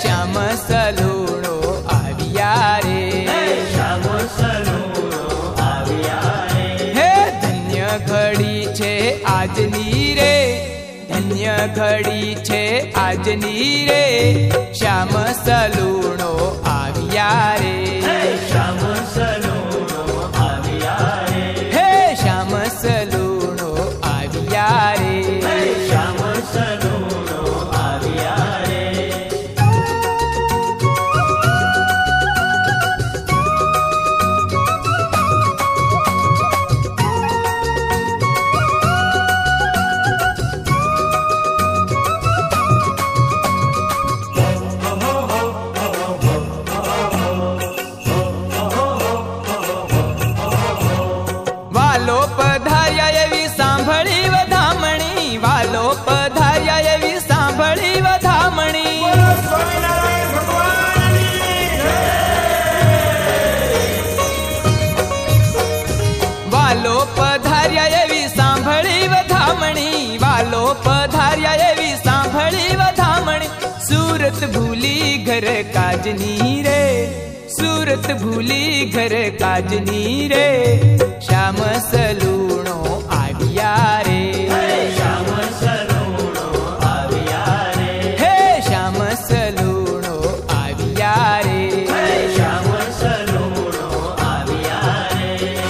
શ્યામ સલુણો આવ્યા રે, શ્યામ સલુણો આવ્યા રે. હે ધન્ય ઘડી છે આજની રે, ધન્ય ઘડી છે આજની રે, શ્યામ સલુણો આવ્યા રે, શ્યામ સલુણો આવ્યા રે. હે શ્યામ સલુણો આવ્યા રે, શ્યામ સલુણો આવ્યા રે. વાલો પધાર્યા એવી સાંભળી વધામણી, વાલો પધાર્યા એવી સાંભળી વધામણી, વાલો પધાર્યા એવી સાંભળી વધામણી, વાલો પધાર્યા એવી સાંભળી વધામણી. સુરત ભૂલી ઘર કાજની રે, સુરત ભૂલી ઘર કાજની રે, શ્યામ સલુણો આવ્યા રે, શ્યામ સલુણો આવ્યા રે. હે શ્યામ સલુણો આવ્યા રે, શ્યામ સલુણો આવ્યા રે.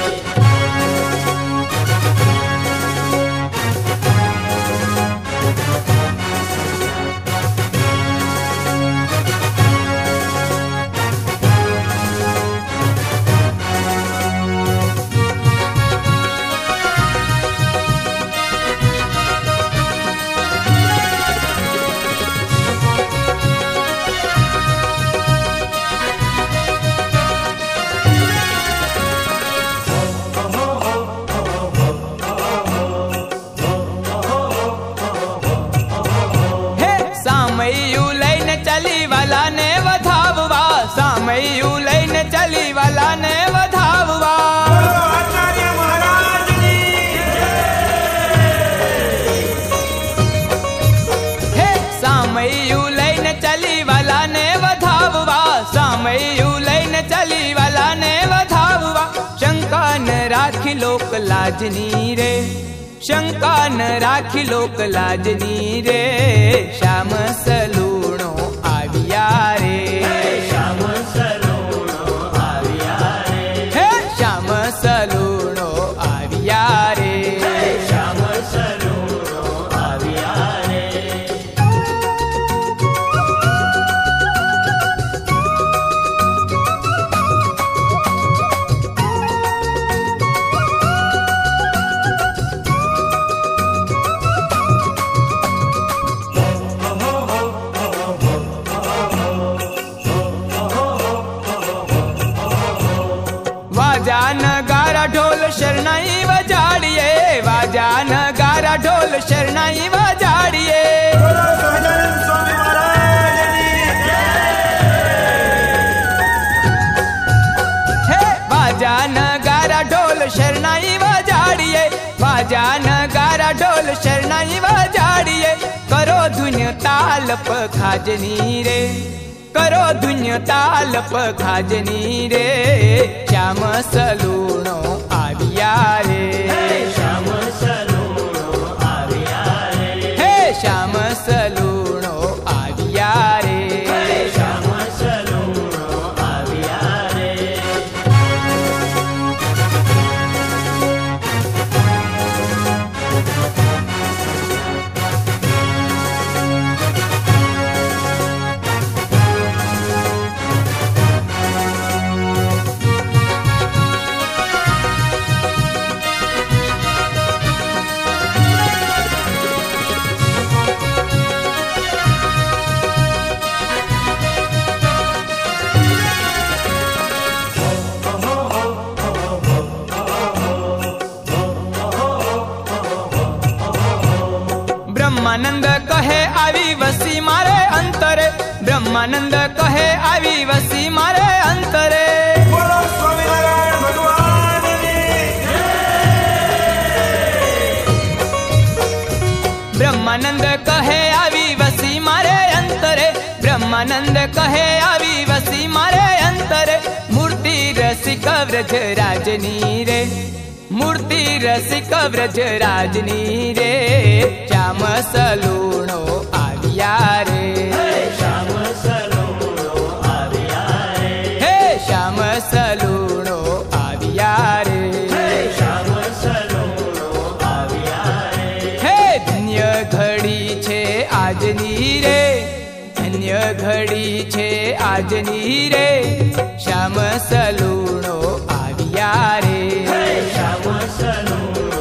હે સામૈયું લઈને ચાલી વાલાને વધાવવા, સામૈયું લઈને ચાલી વાલાને વધાવવા, હે સામૈયું લઈને ચાલી વાલાને વધાવવા, સામૈયું લઈને ચાલી વાલાને વધાવવા. શંકા ન રાખી લોક લાજની રે, શંકા ન રાખી લોક લાજની રે, શ્યામ સલુણો આવ્યા રે, શ્યામ સલુણો આવ્યા રે. હે શ્યામ સલુણો આવ્યા રે, શ્યામ સલુણો આવ્યા રે. વાજા નગારા ઢોલ શરણાઈ વજાડીએ, વાજા નગારા ઢોલ શરણાઈ વજાડીએ, હે વાજા નગારા ઢોલ શરણાઈ વજાડીએ, વાજા નગારા ઢોલ શરણાઈ વજાડીએ. કરો ધુન્ય તાલ પખાજની રે, કરો ધુન્ય તાલ પખાજની રે, શ્યામ સલુણો આવ્યા રે, શ્યામ સલુણો આવ્યા રે. હે શ્યામ સલુણો આવ્યા રે, શ્યામ સલુણો આવ્યા રે. બ્રહ્માનંદ કહે આવી વસી મારે અંતરે, બ્રહ્માનંદ કહે આવી વસી મારે અંતરે, બોલો સ્વામિનારાયણ ભગવાનની જય. બ્રહ્માનંદ કહે આવી વસી મારે અંતરે, બ્રહ્માનંદ બ્રહ્માનંદ કહે આવી વસી મારે અંતરે મૂર્તિ રસિક વ્રજ રાજની રે મૂર્તિ રસિક વ્રજ રાજની રે શ્યામ સલૂણો આવ્યા રે શ્યામ સલૂણો આવ્યા રે હે શ્યામ સલૂણો આવ્યા રે શ્યામ સલૂણો આવ્યા રે હે ધન્ય ઘડી છે આજની રે ધન્ય ઘડી છે આજની રે શ્યામ સલૂણો આવ્યા રે શ્યામ સલૂણો